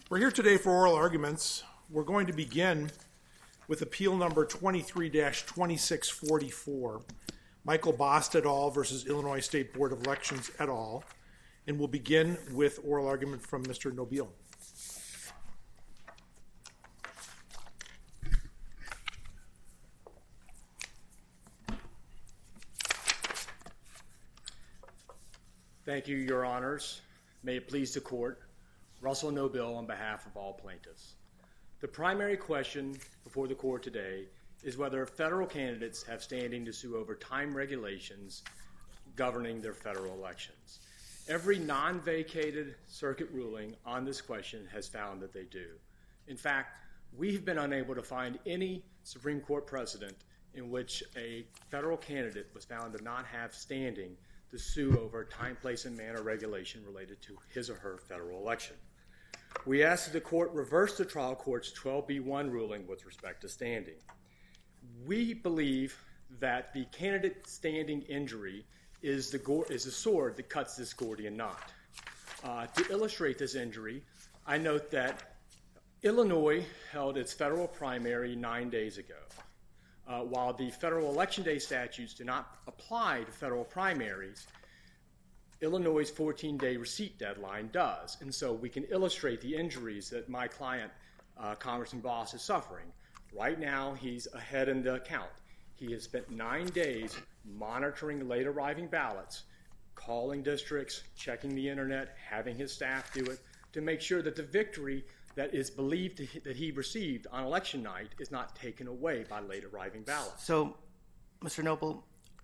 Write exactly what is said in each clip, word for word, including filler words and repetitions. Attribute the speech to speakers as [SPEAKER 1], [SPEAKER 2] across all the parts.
[SPEAKER 1] We're here today for oral arguments. We're going to begin with appeal number twenty-three dash twenty-six forty-four, Michael Bost et al. Versus Illinois State Board of Elections et al. And we'll begin with oral argument from Mister Nobile.
[SPEAKER 2] Thank you, Your Honors. May it please the Court. Russell Nobile on behalf of all plaintiffs. The primary question before the Court today is whether federal candidates have standing to sue over time regulations governing their federal elections. Every non-vacated circuit ruling on this question has found that they do. In fact, we've been unable to find any Supreme Court precedent in which a federal candidate was found to not have standing to sue over time, place, and manner regulation related to his or her federal election. We ask that the Court reverse the trial court's twelve B one ruling with respect to standing. We believe that the candidate standing injury is the, go- is the sword that cuts this Gordian knot. Uh, to illustrate this injury, I note that Illinois held its federal primary nine days ago. Uh, while the federal election day statutes do not apply to federal primaries, Illinois' fourteen-day receipt deadline does. And so we can illustrate the injuries that my client, uh, Congressman Bost, is suffering. Right now, he's ahead in the count. He has spent nine days monitoring late arriving ballots, calling districts, checking the internet, having his staff do it, to make sure that the victory that is believed to, that he received on election night is not taken away by late arriving ballots.
[SPEAKER 3] So, Mister Noble,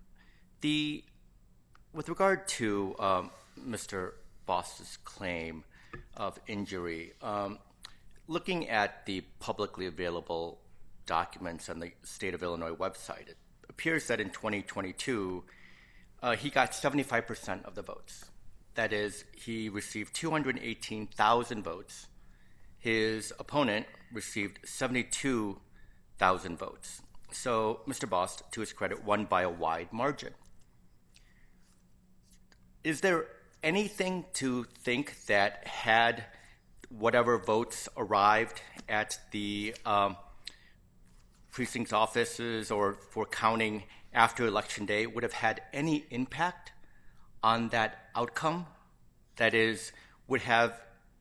[SPEAKER 3] the with regard to um, Mister Bost's claim of injury, um, looking at the publicly available documents on the State of Illinois website, it appears that in twenty twenty-two, uh, he got seventy-five percent of the votes. That is, he received two hundred eighteen thousand votes. His opponent received seventy-two thousand votes. So Mister Bost, to his credit, won by a wide margin. Is there anything to think that had whatever votes arrived at the um, precinct's offices or for counting after Election Day would have had any impact on that outcome? That is, would have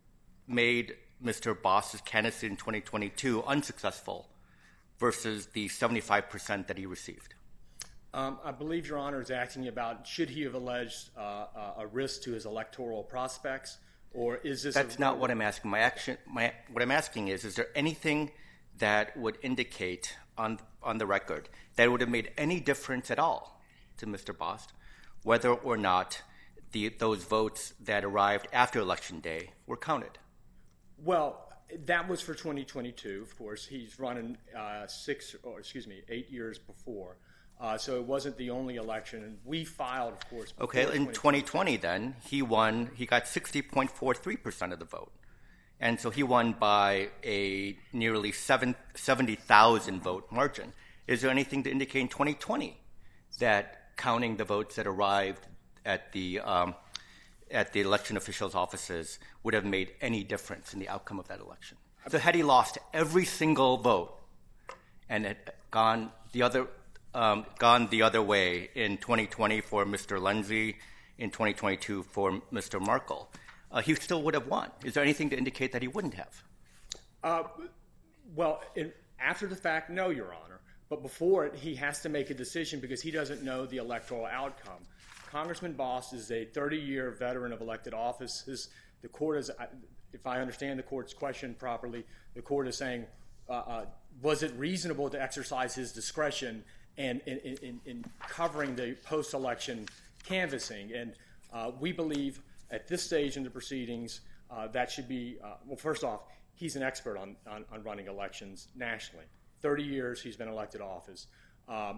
[SPEAKER 3] made Mister Bost's candidacy in twenty twenty-two unsuccessful versus the seventy-five percent that he received?
[SPEAKER 2] Um, I believe Your Honor is asking about should he have alleged uh, a risk to his electoral prospects, or is this?
[SPEAKER 3] That's
[SPEAKER 2] a,
[SPEAKER 3] not what I'm asking. My action, my what I'm asking is: is there anything that would indicate on on the record that would have made any difference at all to Mister Bost, whether or not the those votes that arrived after Election Day were counted?
[SPEAKER 2] Well, that was for twenty twenty-two, of course. He's running uh, six, or excuse me, eight years before. Uh, so it wasn't the only election. We filed, of course.
[SPEAKER 3] Okay, in twenty twenty then, he won, he got sixty point four three percent of the vote. And so he won by a nearly seventy thousand vote margin. Is there anything to indicate in twenty twenty that counting the votes that arrived at the um, at the election officials' offices would have made any difference in the outcome of that election? So had he lost every single vote and had gone the other um, gone the other way in twenty twenty for Mister Lindsay, in twenty twenty-two for Mister Markle, uh, he still would have won. Is there anything to indicate that he wouldn't have?
[SPEAKER 2] Uh, well, in, after the fact, no, Your Honor. But before it, he has to make a decision because he doesn't know the electoral outcome. Congressman Bost is a thirty-year veteran of elected offices. The court is, if I understand the court's question properly, the court is saying, uh, uh, was it reasonable to exercise his discretion and in, in, in covering the post-election canvassing? And uh, we believe at this stage in the proceedings uh, that should be, uh, well, first off, he's an expert on, on, on running elections nationally. thirty years he's been elected office. Um,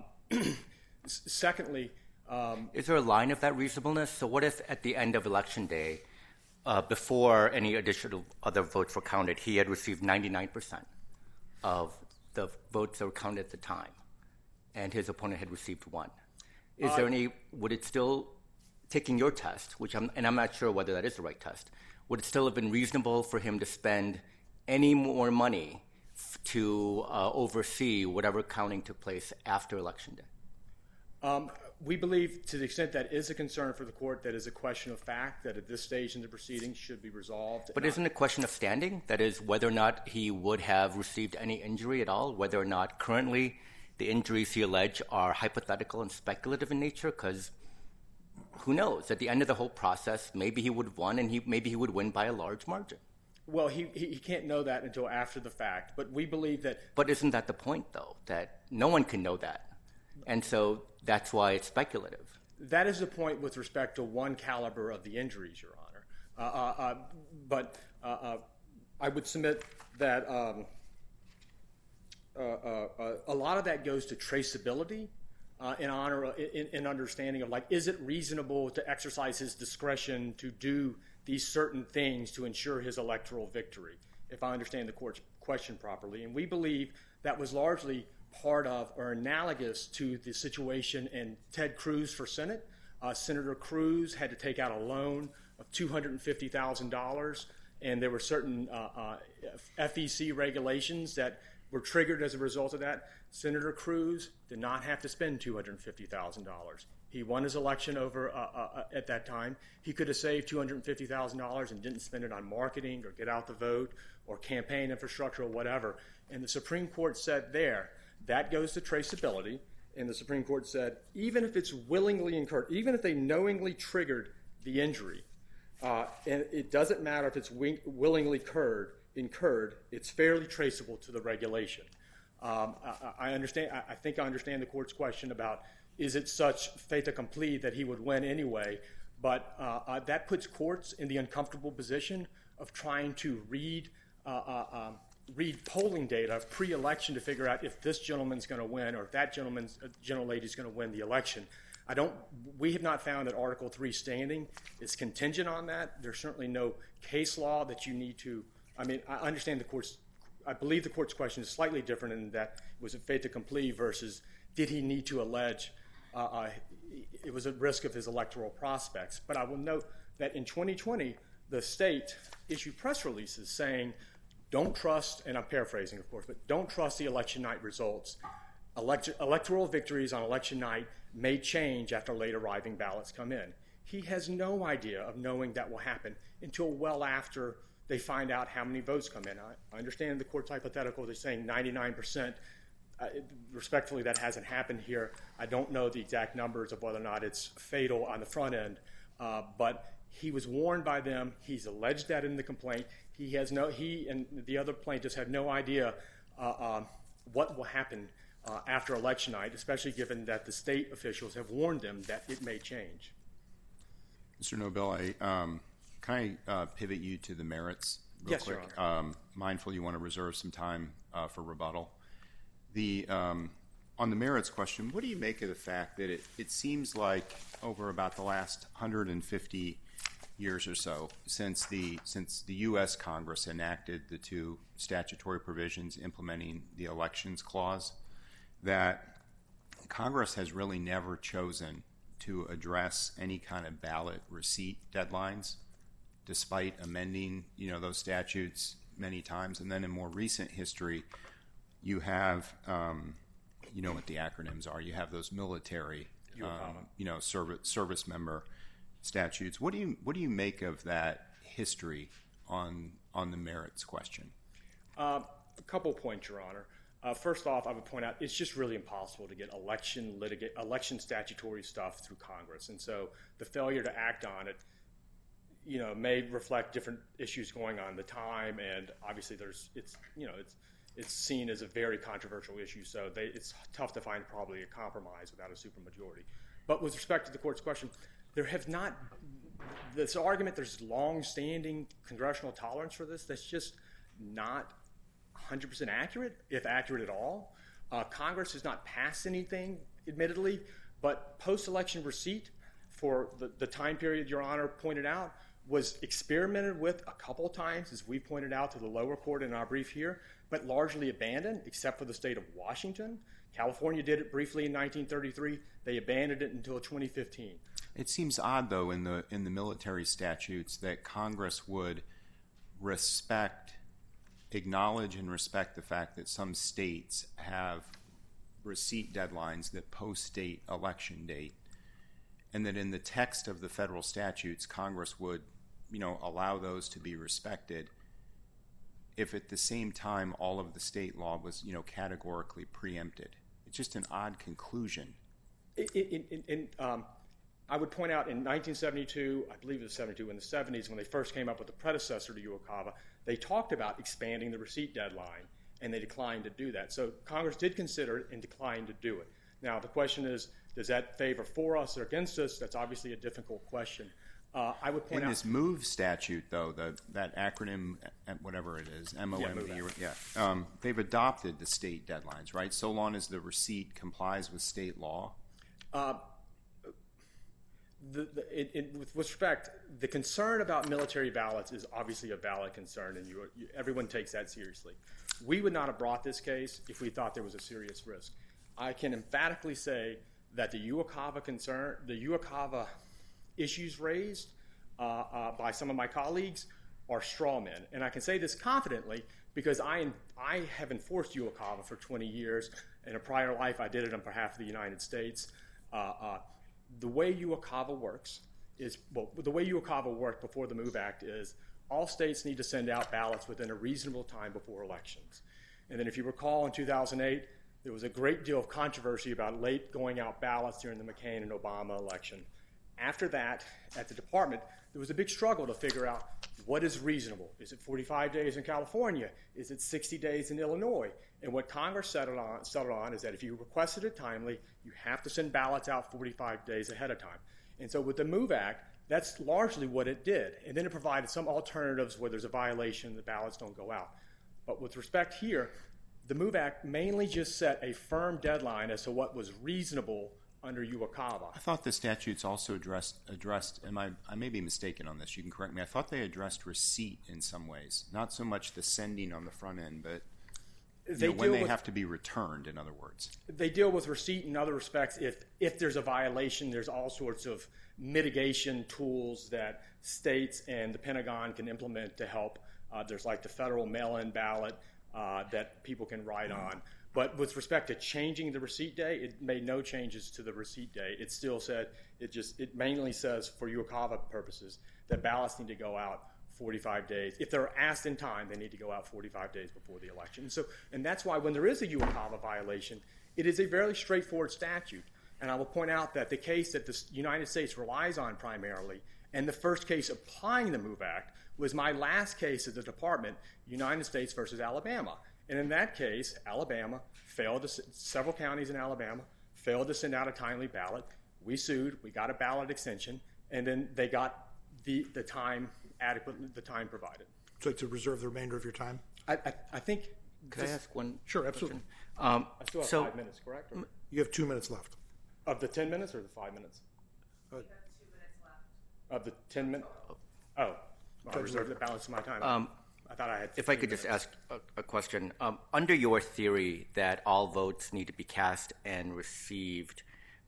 [SPEAKER 2] secondly, Um,
[SPEAKER 3] Is there a line of that reasonableness? So what if at the end of Election Day, uh, before any additional other votes were counted, he had received ninety-nine percent of the votes that were counted at the time, and his opponent had received one? Is uh, there any, would it still, taking your test, which I'm, and I'm not sure whether that is the right test, would it still have been reasonable for him to spend any more money f- to uh, oversee whatever counting took place after Election Day?
[SPEAKER 2] Um, we believe, to the extent that is a concern for the court, that is a question of fact, that at this stage in the proceedings should be resolved.
[SPEAKER 3] But isn't it a question of standing? That is, whether or not he would have received any injury at all, whether or not currently the injuries he alleged are hypothetical and speculative in nature? Because who knows? At the end of the whole process, maybe he would have won, and he, maybe he would win by a large margin.
[SPEAKER 2] Well, he, he he can't know that until after the fact. But we believe that.
[SPEAKER 3] But isn't that the point, though, that no one can know that? And so that's why it's speculative.
[SPEAKER 2] That is the point with respect to one caliber of the injuries, Your Honor. Uh, uh, uh, but uh, uh, I would submit that um, uh, uh, uh, a lot of that goes to traceability uh, in honor, in, in understanding of, like, is it reasonable to exercise his discretion to do these certain things to ensure his electoral victory, if I understand the court's question properly. And we believe that was largely part of or analogous to the situation in Ted Cruz for Senate. Uh, Senator Cruz had to take out a loan of two hundred fifty thousand dollars, and there were certain uh, uh, F E C regulations that were triggered as a result of that. Senator Cruz did not have to spend two hundred fifty thousand dollars. He won his election over uh, uh, at that time. He could have saved two hundred fifty thousand dollars and didn't spend it on marketing or get out the vote or campaign infrastructure or whatever. And the Supreme Court said there, that goes to traceability. And the Supreme Court said, even if it's willingly incurred, even if they knowingly triggered the injury, uh, and it doesn't matter if it's wing- willingly incurred, incurred, it's fairly traceable to the regulation. Um, I, I understand. I think I understand the court's question about, is it such fait accompli that he would win anyway? But uh, uh, that puts courts in the uncomfortable position of trying to read uh, uh, um, read polling data pre-election to figure out if this gentleman's going to win or if that gentleman's uh, gentlelady's going to win the election. I don't. We have not found that Article three standing is contingent on that. There's certainly no case law that you need to. I mean, I understand the court's. I believe the court's question is slightly different in that was it fait accompli versus did he need to allege uh, uh, it was at risk of his electoral prospects. But I will note that in twenty twenty, the state issued press releases saying, don't trust, and I'm paraphrasing, of course, but don't trust the election night results. Elect- electoral victories on election night may change after late arriving ballots come in. He has no idea of knowing that will happen until well after they find out how many votes come in. I, I understand the court's hypothetical. They're saying ninety-nine percent. Uh, respectfully, that hasn't happened here. I don't know the exact numbers of whether or not it's fatal on the front end, uh, but he was warned by them. He's alleged that in the complaint. He has no. He and the other plaintiffs have no idea uh, uh, what will happen uh, after election night, especially given that the state officials have warned them that it may change.
[SPEAKER 4] Mister Nobel, I, um, can I uh, pivot you to the merits real
[SPEAKER 2] yes,
[SPEAKER 4] quick?
[SPEAKER 2] Your Honor.
[SPEAKER 4] Um, mindful you want to reserve some time uh, for rebuttal. The um, on the merits question, what do you make of the fact that it, it seems like over about the last one hundred fifty years or so since the since the U S Congress enacted the two statutory provisions implementing the Elections Clause, that Congress has really never chosen to address any kind of ballot receipt deadlines, despite amending, you know, those statutes many times. And then in more recent history, you have, um, you know what the acronyms are. You have those military, um, you know, service service member statutes. What do you what do you make of that history on on the merits question?
[SPEAKER 2] Uh, a couple points, Your Honor. Uh, first off, I would point out it's just really impossible to get election litigate election statutory stuff through Congress, and so the failure to act on it, you know, may reflect different issues going on at the time, and obviously there's it's you know it's it's seen as a very controversial issue, so they, it's tough to find probably a compromise without a supermajority. But with respect to the court's question, there have not this argument. There's long-standing congressional tolerance for this. That's just not one hundred percent accurate, if accurate at all. Uh, Congress has not passed anything, admittedly, but post-election receipt for the, the time period Your Honor pointed out was experimented with a couple times, as we pointed out to the lower court in our brief here, but largely abandoned, except for the state of Washington. California did it briefly in nineteen thirty-three. They abandoned it until twenty fifteen.
[SPEAKER 4] It seems odd, though, in the in the military statutes that Congress would respect acknowledge and respect the fact that some states have receipt deadlines that post-date election date, and that in the text of the federal statutes, Congress would, you know, allow those to be respected if at the same time all of the state law was, you know, categorically preempted? It's just an odd conclusion.
[SPEAKER 2] In, in, in, um, I would point out in nineteen seventy-two, I believe it was seventy-two, in the seventies, when they first came up with the predecessor to UOCAVA, they talked about expanding the receipt deadline, and they declined to do that. So Congress did consider it and declined to do it. Now, the question is, does that favor for us or against us? That's obviously a difficult question. Uh, I would point
[SPEAKER 4] in
[SPEAKER 2] out...
[SPEAKER 4] In this MOVE statute, though, the, that acronym, whatever it is, M O M V, yeah, yeah um, they've adopted the state deadlines, right? So long as the receipt complies with state law? Uh,
[SPEAKER 2] the, the, it, it, with respect, the concern about military ballots is obviously a valid concern, and you, you, everyone takes that seriously. We would not have brought this case if we thought there was a serious risk. I can emphatically say that the UOCAVA concern, the UOCAVA issues raised uh, uh, by some of my colleagues are straw men. And I can say this confidently because I, I have enforced UOCAVA for twenty years. In a prior life, I did it on behalf of the United States. Uh, uh, the way UOCAVA works is, well, the way UOCAVA worked before the MOVE Act is all states need to send out ballots within a reasonable time before elections. And then if you recall, in two thousand eight, there was a great deal of controversy about late going out ballots during the McCain and Obama election. After that, at the department, there was a big struggle to figure out what is reasonable. Is it forty-five days in California? Is it sixty days in Illinois? And what Congress settled on, settled on is that if you requested it timely, you have to send ballots out forty-five days ahead of time. And so with the MOVE Act, that's largely what it did. And then it provided some alternatives where there's a violation, the ballots don't go out. But with respect here, the MOVE Act mainly just set a firm deadline as to what was reasonable under UOCAVA.
[SPEAKER 4] I thought the statutes also addressed, addressed and I, I may be mistaken on this, you can correct me, I thought they addressed receipt in some ways, not so much the sending on the front end, but you know, when they with, have to be returned, in other words.
[SPEAKER 2] They deal with receipt in other respects. If, if there's a violation, there's all sorts of mitigation tools that states and the Pentagon can implement to help. Uh, there's like the federal mail-in ballot uh, that people can write on. But with respect to changing the receipt day, it made no changes to the receipt day. It still said, it just, it mainly says for UOCAVA purposes that ballots need to go out forty-five days. If they're asked in time, they need to go out forty-five days before the election. And so, and that's why when there is a UOCAVA violation, it is a very straightforward statute. And I will point out that the case that the United States relies on primarily, and the first case applying the MOVE Act, was my last case at the department, United States versus Alabama. And in that case, Alabama failed to, several counties in Alabama failed to send out a timely ballot. We sued, we got a ballot extension, and then they got the, the time adequately, the time provided.
[SPEAKER 1] So to reserve the remainder of your time?
[SPEAKER 2] I, I, I think...
[SPEAKER 3] Could this, I ask one?
[SPEAKER 1] Sure, absolutely.
[SPEAKER 2] Um, I still have so, five minutes, correct? Or?
[SPEAKER 1] You have two minutes left.
[SPEAKER 2] Of the ten minutes or the five minutes?
[SPEAKER 5] Uh, you have two minutes left.
[SPEAKER 2] Of the ten minutes? Oh, well, I reserve the balance of my time.
[SPEAKER 3] Um,
[SPEAKER 2] I thought I had.
[SPEAKER 3] If I could
[SPEAKER 2] minutes.
[SPEAKER 3] just ask a, a question. Um, under your theory that all votes need to be cast and received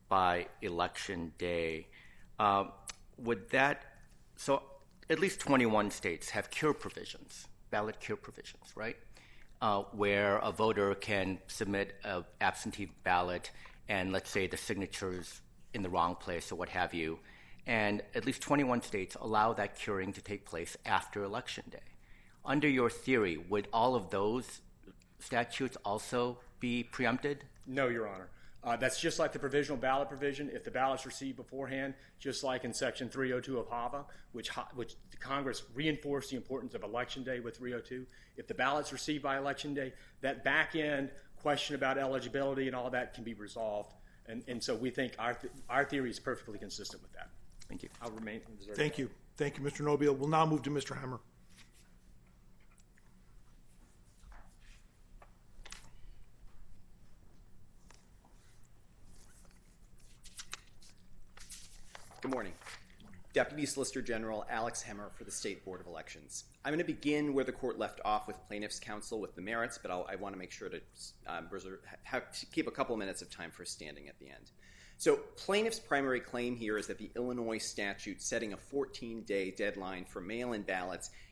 [SPEAKER 3] by election day, um, would that, so at least twenty-one states have cure provisions, ballot cure provisions, right? Uh, where a voter can submit an absentee ballot and let's say the signature's in the wrong place or what have you, and at least twenty-one states allow that curing to take place after election day. Under your theory, would all of those statutes also be preempted?
[SPEAKER 2] No, Your Honor. Uh, that's just like the provisional ballot provision. If the ballot's received beforehand, just like in Section three oh two of HAVA, which, which Congress reinforced the importance of Election Day with three oh two, if the ballot's received by Election Day, that back-end question about eligibility and all that can be resolved. And, and so we think our, th- our theory is perfectly consistent with that.
[SPEAKER 3] Thank you.
[SPEAKER 2] I'll remain reserved.
[SPEAKER 1] Thank you. Thank you, Mister Nobile. We'll now move to Mister Hemmer.
[SPEAKER 6] Good morning. Deputy Solicitor General Alex Hemmer for the State Board of Elections. I'm going to begin where the court left off with plaintiff's counsel with the merits, but I'll, I want to make sure to, um, reserve, have, to keep a couple minutes of time for standing at the end. So plaintiff's primary claim here is that the Illinois statute setting a fourteen-day deadline for mail-in ballots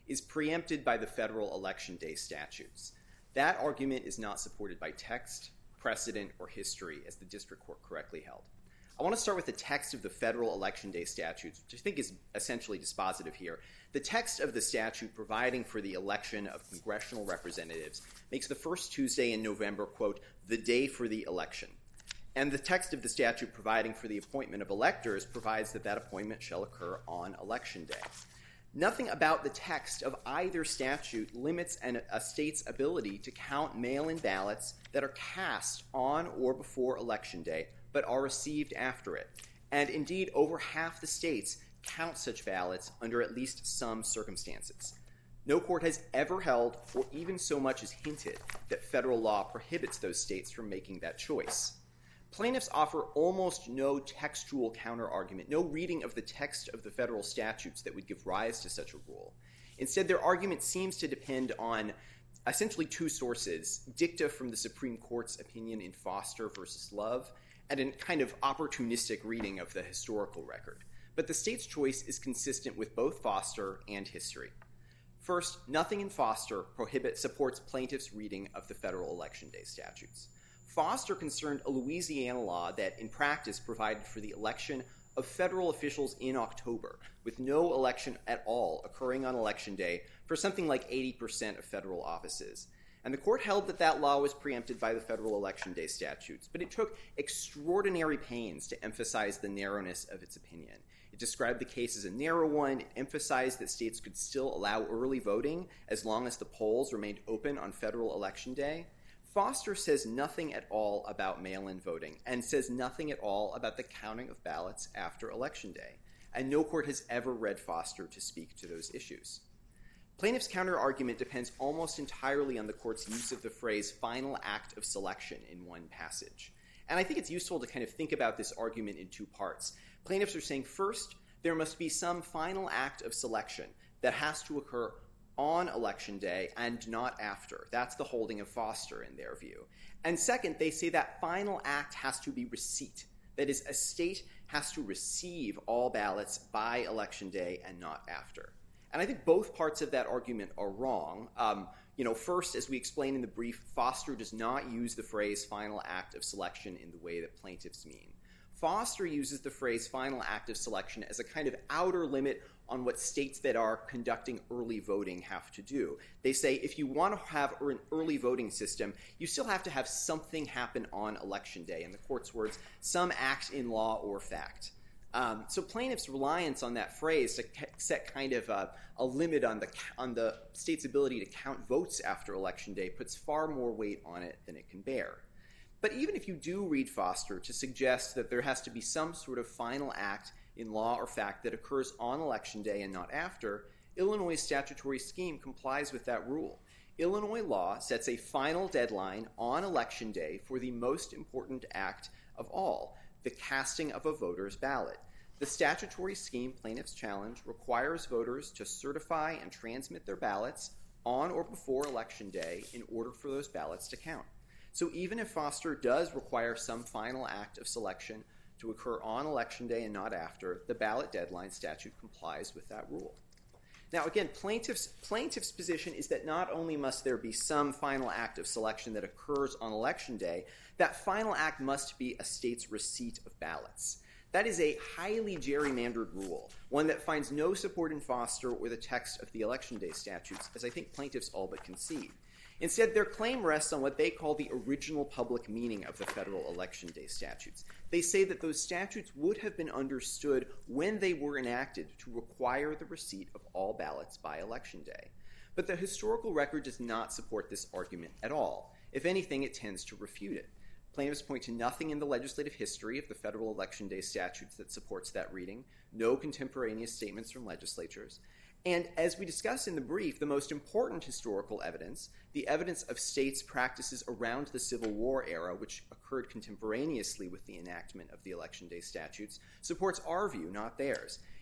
[SPEAKER 6] is preempted by the federal election day statutes. That argument is not supported by text, precedent, or history, as the district court correctly held. I want to start with the text of the federal election day statutes, which I think is essentially dispositive here. The text of the statute providing for the election of congressional representatives makes the first Tuesday in November, quote, the day for the election. And the text of the statute providing for the appointment of electors provides that that appointment shall occur on election day. Nothing about the text of either statute limits an, a state's ability to count mail-in ballots that are cast on or before Election Day, but are received after it. And indeed, over half the states count such ballots under at least some circumstances. No court has ever held, or even so much as hinted, that federal law prohibits those states from making that choice. Plaintiffs offer almost no textual counterargument, no reading of the text of the federal statutes that would give rise to such a rule. Instead, their argument seems to depend on essentially two sources, dicta from the Supreme Court's opinion in Foster versus Love, and a kind of opportunistic reading of the historical record. But the state's choice is consistent with both Foster and history. First, nothing in Foster prohibits supports plaintiffs' reading of the federal election day statutes. Foster concerned a Louisiana law that, in practice, provided for the election of federal officials in October, with no election at all occurring on Election Day for something like eighty percent of federal offices. And the court held that that law was preempted by the federal election day statutes, but it took extraordinary pains to emphasize the narrowness of its opinion. It described the case as a narrow one. It emphasized that states could still allow early voting as long as the polls remained open on federal election day. Foster says nothing at all about mail-in voting and says nothing at all about the counting of ballots after Election Day. And no court has ever read Foster to speak to those issues. Plaintiffs' counter-argument depends almost entirely on the court's use of the phrase final act of selection in one passage. And I think it's useful to kind of think about this argument in two parts. Plaintiffs are saying, first, there must be some final act of selection that has to occur on Election Day and not after. That's the holding of Foster in their view. And second, they say that final act has to be receipt. That is, a state has to receive all ballots by Election Day and not after. And I think both parts of that argument are wrong. Um, you know, first, as we explain in the brief, Foster does not use the phrase final act of selection in the way that plaintiffs mean. Foster uses the phrase final act of selection as a kind of outer limit on what states that are conducting early voting have to do. They say if you want to have an early voting system, you still have to have something happen on Election Day. In the court's words, some act in law or fact. Um, so plaintiffs' reliance on that phrase to set kind of a, a limit on the on the state's ability to count votes after Election Day puts far more weight on it than it can bear. But even if you do read Foster to suggest that there has to be some sort of final act in law or fact that occurs on Election Day and not after, Illinois' statutory scheme complies with that rule. Illinois law sets a final deadline on Election Day for the most important act of all, the casting of a voter's ballot. The statutory scheme plaintiffs challenge requires voters to certify and transmit their ballots on or before Election Day in order for those ballots to count. So even if Foster does require some final act of selection to occur on Election Day and not after, the ballot deadline statute complies with that rule. Now, again, plaintiffs' plaintiffs' position is that not only must there be some final act of selection that occurs on Election Day, that final act must be a state's receipt of ballots. That is a highly gerrymandered rule, one that finds no support in Foster or the text of the Election Day statutes, as I think plaintiffs all but concede. Instead, their claim rests on what they call the original public meaning of the federal Election Day statutes. They say that those statutes would have been understood when they were enacted to require the receipt of all ballots by Election Day. But the historical record does not support this argument at all. If anything, it tends to refute it. Plaintiffs point to nothing in the legislative history of the federal Election Day statutes that supports that reading, no contemporaneous statements from legislatures. And as we discuss in the brief, the most important historical evidence, the evidence of states' practices around the Civil War era, which occurred contemporaneously with the enactment of the Election Day statutes, supports our view, not theirs.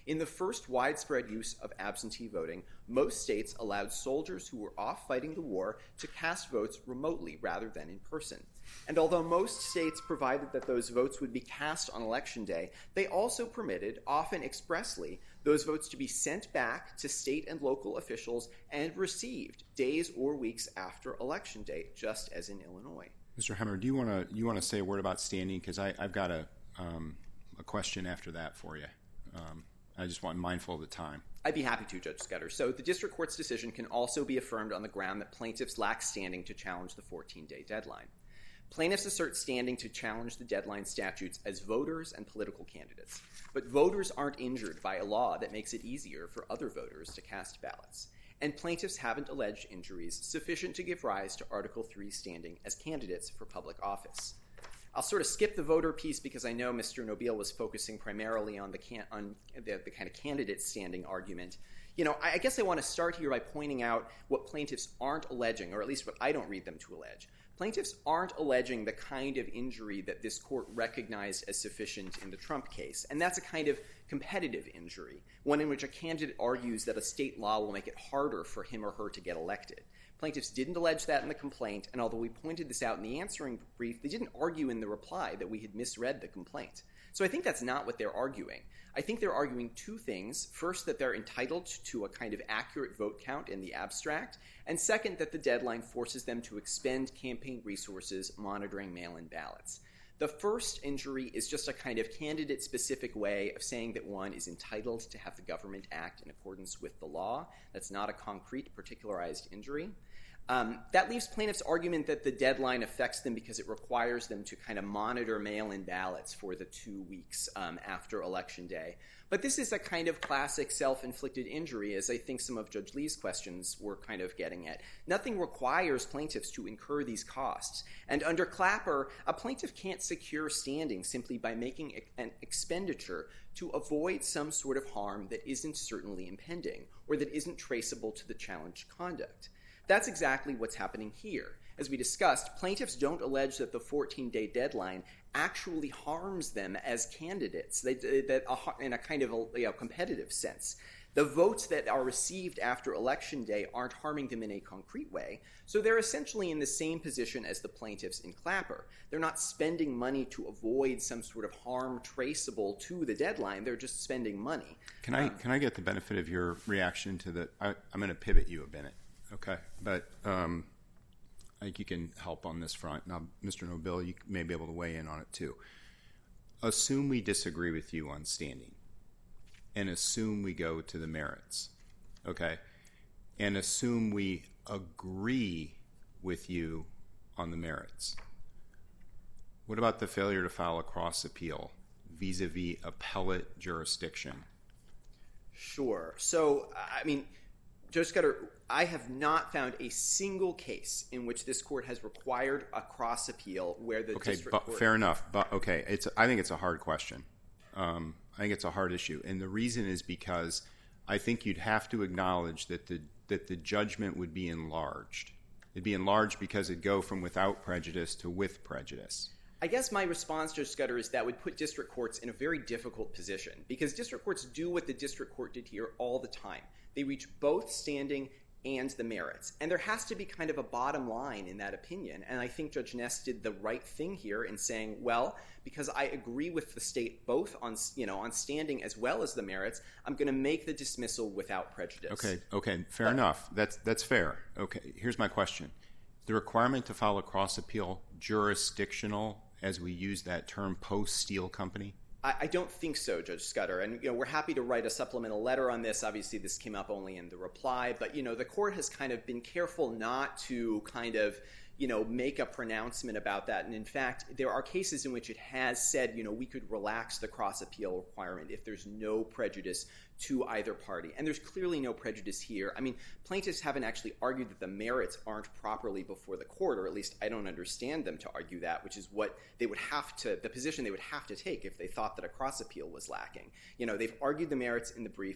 [SPEAKER 6] In the first widespread use of absentee voting, most states allowed soldiers who were off fighting the war to cast votes remotely rather than in person. And although most states provided that those votes would be cast on Election Day, they also permitted, often expressly, those votes to be sent back to state and local officials and received days or weeks after Election Day, just as in Illinois.
[SPEAKER 4] Mister Hemmer, do you want to you want to say a word about standing? Because I've got a um, a question after that for you. Um, I just want mindful of the time.
[SPEAKER 6] I'd be happy to, Judge Scudder. So the district court's decision can also be affirmed on the ground that plaintiffs lack standing to challenge the fourteen-day deadline. Plaintiffs assert standing to challenge the deadline statutes as voters and political candidates. But voters aren't injured by a law that makes it easier for other voters to cast ballots. And plaintiffs haven't alleged injuries sufficient to give rise to Article three standing as candidates for public office. I'll sort of skip the voter piece because I know Mister Nobile was focusing primarily on the can- on the, the kind of candidate standing argument. You know, I, I guess I want to start here by pointing out what plaintiffs aren't alleging, or at least what I don't read them to allege. Plaintiffs aren't alleging the kind of injury that this court recognized as sufficient in the Trump case, and that's a kind of competitive injury, one in which a candidate argues that a state law will make it harder for him or her to get elected. Plaintiffs didn't allege that in the complaint, and although we pointed this out in the answering brief, they didn't argue in the reply that we had misread the complaint. So I think that's not what they're arguing. I think they're arguing two things. First, that they're entitled to a kind of accurate vote count in the abstract, and second, that the deadline forces them to expend campaign resources monitoring mail-in ballots. The first injury is just a kind of candidate-specific way of saying that one is entitled to have the government act in accordance with the law. That's not a concrete, particularized injury. Um, that leaves plaintiffs' argument that the deadline affects them because it requires them to kind of monitor mail-in ballots for the two weeks um, after Election Day. But this is a kind of classic self-inflicted injury, as I think some of Judge Lee's questions were kind of getting at. Nothing requires plaintiffs to incur these costs. And under Clapper, a plaintiff can't secure standing simply by making an expenditure to avoid some sort of harm that isn't certainly impending or that isn't traceable to the challenged conduct. That's exactly what's happening here. As we discussed, plaintiffs don't allege that the fourteen-day deadline actually harms them as candidates they, that in a kind of a, you know, competitive sense. The votes that are received after Election Day aren't harming them in a concrete way, so they're essentially in the same position as the plaintiffs in Clapper. They're not spending money to avoid some sort of harm traceable to the deadline. They're just spending money.
[SPEAKER 4] Can I, um, can I get the benefit of your reaction to the – I'm going to pivot you a minute. Okay, but um, I think you can help on this front. Now, Mister Nobile, you may be able to weigh in on it too. Assume we disagree with you on standing, and assume we go to the merits, okay? And assume we agree with you on the merits. What about the failure to file a cross appeal vis-a-vis appellate jurisdiction?
[SPEAKER 6] Sure. So, I mean, Judge Scudder, I have not found a single case in which this court has required a cross appeal where the
[SPEAKER 4] okay,
[SPEAKER 6] district
[SPEAKER 4] but
[SPEAKER 6] court...
[SPEAKER 4] fair enough. But okay, it's. I think it's a hard question. Um, I think it's a hard issue, and the reason is because I think you'd have to acknowledge that the that the judgment would be enlarged. It'd be enlarged because it'd go from without prejudice to with prejudice.
[SPEAKER 6] I guess my response, Judge Scudder, is that would put district courts in a very difficult position because district courts do what the district court did here all the time. They reach both standing and the merits. And there has to be kind of a bottom line in that opinion. And I think Judge Ness did the right thing here in saying, well, because I agree with the state both on, you know, on standing as well as the merits, I'm going to make the dismissal without prejudice.
[SPEAKER 4] Okay, okay, fair
[SPEAKER 6] but,
[SPEAKER 4] enough. That's that's fair. Okay, here's my question. The requirement to file a cross appeal jurisdictional, as we use that term, post-Steele Company?
[SPEAKER 6] I don't think so, Judge Scudder. And you know, we're happy to write a supplemental letter on this. Obviously, this came up only in the reply. But you know, the court has kind of been careful not to kind of you know make a pronouncement about that. And in fact, there are cases in which it has said, you know, we could relax the cross appeal requirement if there's no prejudice to either party. And there's clearly no prejudice here. I mean, plaintiffs haven't actually argued that the merits aren't properly before the court, or at least I don't understand them to argue that, which is what they would have to, the position they would have to take if they thought that a cross appeal was lacking. You know, they've argued the merits in the briefs,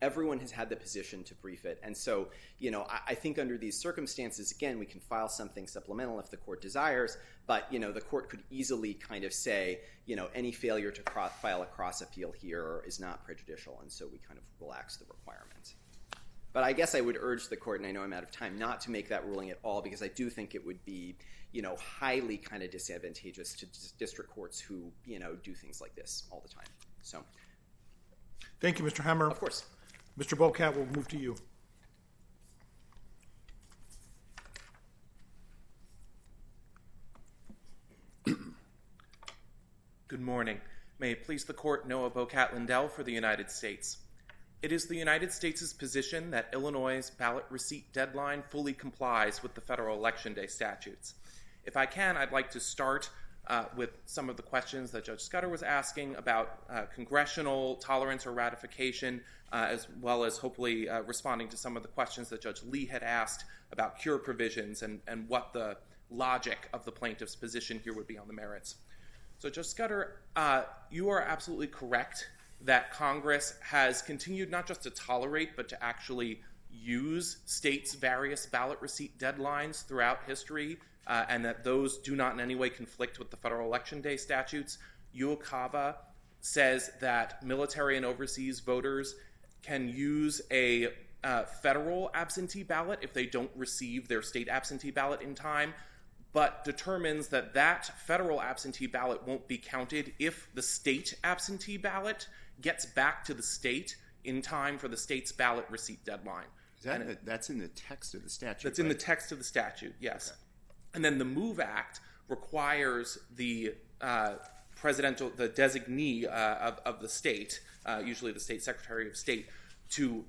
[SPEAKER 6] Everyone has had the position to brief it. And so, you know, I, I think under these circumstances, again, we can file something supplemental if the court desires, but, you know, the court could easily kind of say, you know, any failure to cro- file a cross appeal here is not prejudicial, and so we kind of relax the requirement. But I guess I would urge the court, and I know I'm out of time, not to make that ruling at all, because I do think it would be, you know, highly kind of disadvantageous to dis- district courts who, you know, do things like this all the time. So,
[SPEAKER 1] Thank you, Mister Hemmer.
[SPEAKER 6] of course.
[SPEAKER 1] Mister Bocat, we'll move to you.
[SPEAKER 7] Good morning. May it please the court, Noah Bocat Lindell for the United States. It is the United States' position that Illinois' ballot receipt deadline fully complies with the federal election day statutes. If I can, I'd like to start uh, with some of the questions that Judge Scudder was asking about uh, congressional tolerance or ratification, uh, as well as hopefully uh, responding to some of the questions that Judge Lee had asked about cure provisions and, and what the logic of the plaintiff's position here would be on the merits. So, Judge Scudder, uh, you are absolutely correct that Congress has continued not just to tolerate, but to actually use states' various ballot receipt deadlines throughout history, uh, and that those do not in any way conflict with the federal election day statutes. UOCAVA says that military and overseas voters can use a uh, federal absentee ballot if they don't receive their state absentee ballot in time, but determines that that federal absentee ballot won't be counted if the state absentee ballot gets back to the state in time for the state's ballot receipt deadline.
[SPEAKER 4] Is that in the, that's in the text of the statute?
[SPEAKER 7] That's
[SPEAKER 4] right?
[SPEAKER 7] in the text of the statute, yes. Okay. And then the MOVE Act requires the uh, presidential, the designee uh, of, of the state, uh, usually the state secretary of state, to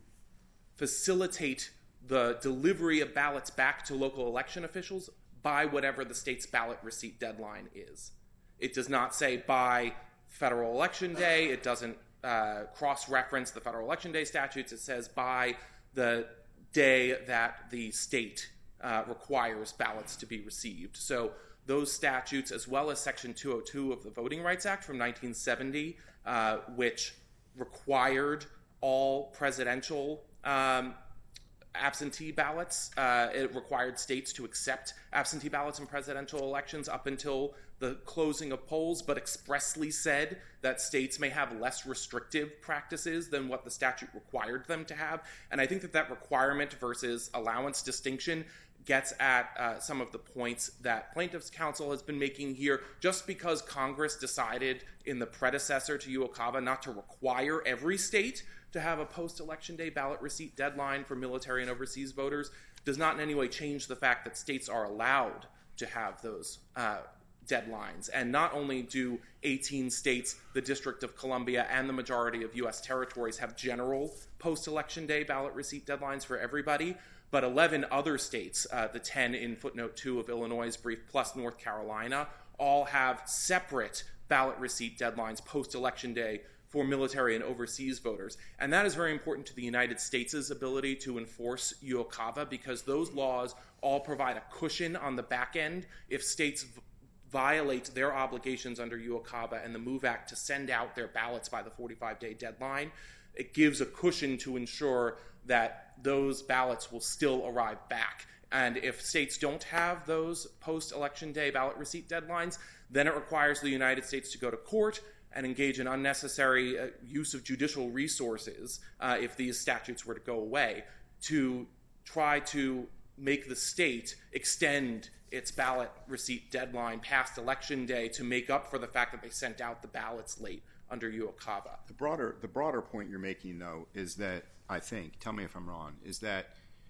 [SPEAKER 7] facilitate the delivery of ballots back to local election officials by whatever the state's ballot receipt deadline is. It does not say by federal election day. It doesn't uh, cross-reference the federal election day statutes. It says by the day that the state uh, requires ballots to be received. So those statutes, as well as Section two oh two of the Voting Rights Act from nineteen seventy, uh, which required all presidential um, absentee ballots. Uh, it required states to accept absentee ballots in presidential elections up until the closing of polls, but expressly said that states may have less restrictive practices than what the statute required them to have. And I think that that requirement versus allowance distinction gets at uh, some of the points that plaintiffs' counsel has been making here. Just because Congress decided in the predecessor to UOCAVA not to require every state to have a post-election day ballot receipt deadline for military and overseas voters does not in any way change the fact that states are allowed to have those uh, deadlines. And not only do eighteen states, the District of Columbia, and the majority of U S territories have general post-election day ballot receipt deadlines for everybody, but eleven other states, uh, the ten in footnote two of Illinois' brief, plus North Carolina, all have separate ballot receipt deadlines post-election day for military and overseas voters. And that is very important to the United States' ability to enforce UOCAVA, because those laws all provide a cushion on the back end if states v- violate their obligations under UOCAVA and the MOVE Act to send out their ballots by the forty-five day deadline. It gives a cushion to ensure that those ballots will still arrive back. And if states don't have those post-election day ballot receipt deadlines, then it requires the United States to go to court and engage in unnecessary uh, use of judicial resources uh, if these statutes were to go away, to try to make the state extend its ballot receipt deadline past election day to make up for the fact that they sent out the ballots late under UOCAVA.
[SPEAKER 4] The broader, the broader point you're making, though, is that, I think, tell me if I'm wrong, is that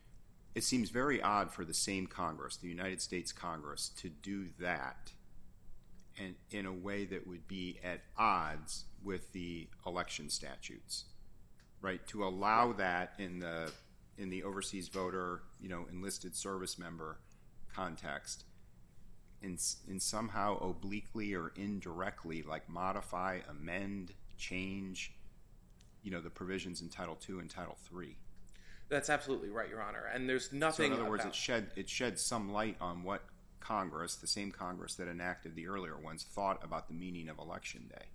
[SPEAKER 4] it seems very odd for the same Congress, the United States Congress, to do that and in a way that would be at odds with the election statutes, right? To allow that in the in the overseas voter, you know, enlisted service member context, and, and somehow obliquely or indirectly, like modify, amend, change, you know, the provisions in Title two and Title three.
[SPEAKER 7] That's absolutely right, Your Honor. And there's nothing.
[SPEAKER 4] So in other words,
[SPEAKER 7] about...
[SPEAKER 4] it shed it shed some light on what Congress, the same Congress that enacted the earlier ones, thought about the meaning of Election Day.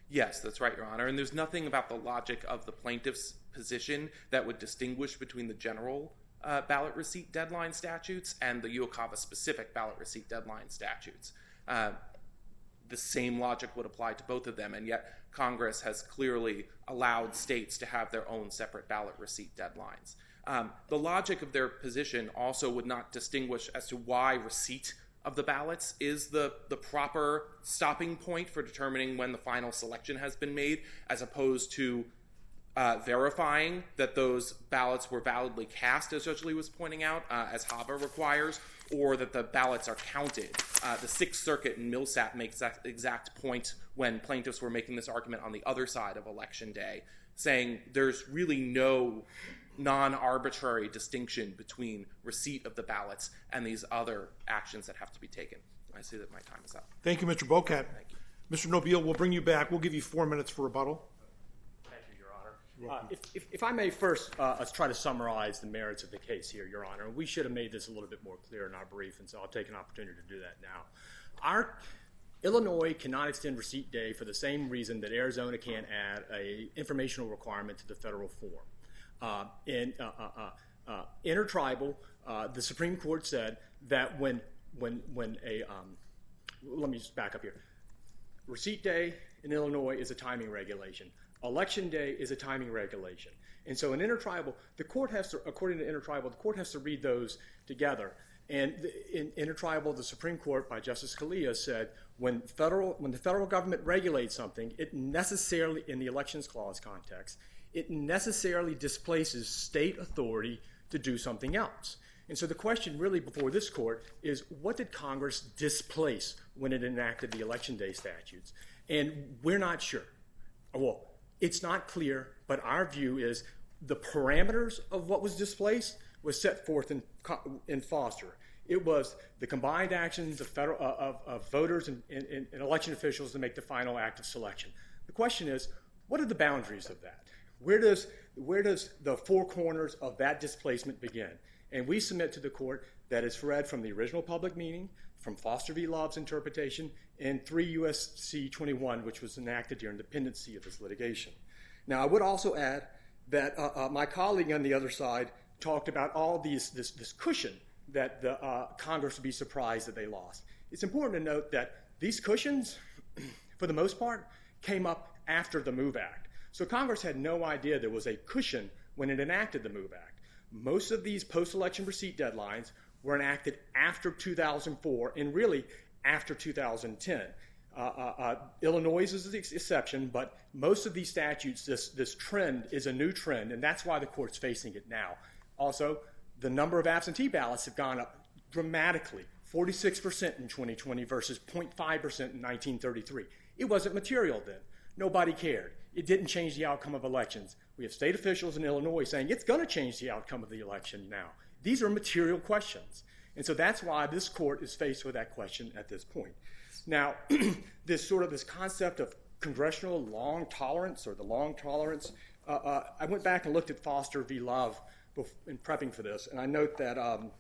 [SPEAKER 7] Yes, that's right, Your Honor. And there's nothing about the logic of the plaintiff's position that would distinguish between the general uh, ballot receipt deadline statutes and the UOCAVA-specific ballot receipt deadline statutes. Uh, the same logic would apply to both of them, and yet Congress has clearly allowed states to have their own separate ballot receipt deadlines. Um, the logic of their position also would not distinguish as to why receipt of the ballots is the, the proper stopping point for determining when the final selection has been made, as opposed to uh, verifying that those ballots were validly cast, as Judge Lee was pointing out, uh, as HAVA requires, or that the ballots are counted. Uh, the Sixth Circuit in Millsap makes that exact point when plaintiffs were making this argument on the other side of Election Day, saying there's really no non-arbitrary distinction between receipt of the ballots and these other actions that have to be taken. I see that my time is up.
[SPEAKER 1] Thank you, Mister Bocat. Mister Nobile, we'll bring you back. We'll give you four minutes for rebuttal.
[SPEAKER 2] Thank you, Your Honor. Uh, if, if, if I may first uh, let's try to summarize the merits of the case here, Your Honor. We should have made this a little bit more clear in our brief, and so I'll take an opportunity to do that now. Our Illinois cannot extend receipt day for the same reason that Arizona can't add a informational requirement to the federal form. Uh, in uh, uh, uh, uh, intertribal, uh, the Supreme Court said that when when when a um, let me just back up here. Receipt day in Illinois is a timing regulation. Election day is a timing regulation. And so in intertribal, the court has to, according to intertribal, the court has to read those together. And in intertribal, the Supreme Court, by Justice Scalia, said when federal when the federal government regulates something, it necessarily, in the Elections Clause context, it necessarily displaces state authority to do something else. And so the question really before this court is, what did Congress displace when it enacted the Election Day statutes? And we're not sure. Well, it's not clear, but our view is the parameters of what was displaced was set forth in, in Foster. It was the combined actions of, federal, uh, of, of voters and, and, and election officials to make the final act of selection. The question is, what are the boundaries of that? Where does, where does the four corners of that displacement begin? And we submit to the court that it's read from the original public meaning, from Foster v. Love's interpretation, and three U S C twenty-one, which was enacted during the pendency of this litigation. Now, I would also add that uh, uh, my colleague on the other side talked about all these this, this cushion that the uh, Congress would be surprised that they lost. It's important to note that these cushions, for the most part, came up after the MOVE Act. So Congress had no idea there was a cushion when it enacted the MOVE Act. Most of these post-election receipt deadlines were enacted after two thousand four and really after two thousand ten. Uh, uh, uh, Illinois is the exception, but most of these statutes, this, this trend is a new trend, and that's why the court's facing it now. Also, the number of absentee ballots have gone up dramatically, forty-six percent in twenty twenty versus zero point five percent in nineteen thirty-three. It wasn't material then. Nobody cared. It didn't change the outcome of elections. We have state officials in Illinois saying it's going to change the outcome of the election now. These are material questions. And so that's why this court is faced with that question at this point. Now, this sort of this concept of congressional long tolerance or the long tolerance, uh, uh, I went back and looked at Foster v. Love in prepping for this, and I note that um,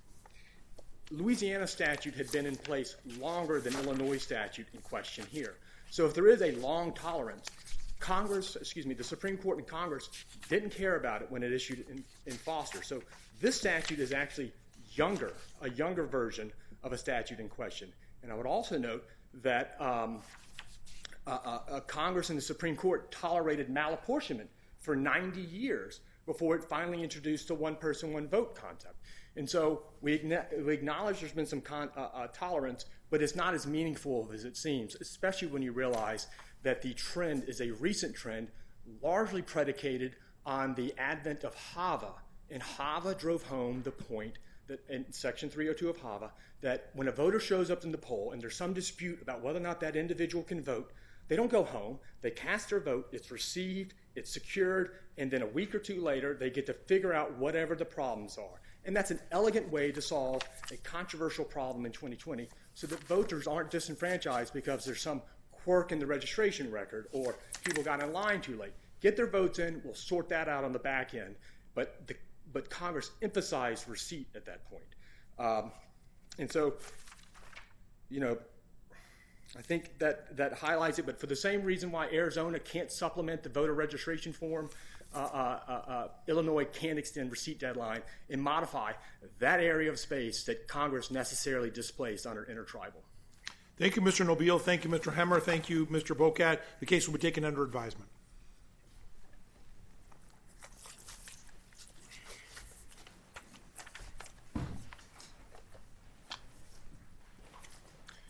[SPEAKER 2] Louisiana statute had been in place longer than Illinois statute in question here. So if there is a long tolerance, Congress, excuse me, the Supreme Court and Congress didn't care about it when it issued in, in Foster. So this statute is actually younger, a younger version of a statute in question. And I would also note that um, uh, uh, uh, Congress and the Supreme Court tolerated malapportionment for ninety years before it finally introduced the one-person, one-vote concept. And so we, we acknowledge there's been some con- uh, uh, tolerance, but it's not as meaningful as it seems, especially when you realize that the trend is a recent trend largely predicated on the advent of HAVA. And HAVA drove home the point that in Section three oh two of HAVA that when a voter shows up in the poll and there's some dispute about whether or not that individual can vote, they don't go home. They cast their vote. It's received. It's secured. And then a week or two later, they get to figure out whatever the problems are. And that's an elegant way to solve a controversial problem in twenty twenty so that voters aren't disenfranchised because there's some quirk in the registration record or people got in line too late. Get their votes in. We'll sort that out on the back end. But the, but Congress emphasized receipt at that point. Um, and so, you know, I think that, that highlights it, but for the same reason why Arizona can't supplement the voter registration form, uh, uh, uh, uh, Illinois can extend receipt deadline and modify that area of space that Congress necessarily displaced under intertribal.
[SPEAKER 1] Thank you, Mister Nobile. Thank you, Mister Hemmer. Thank you, Mister Bocat. The case will be taken under advisement.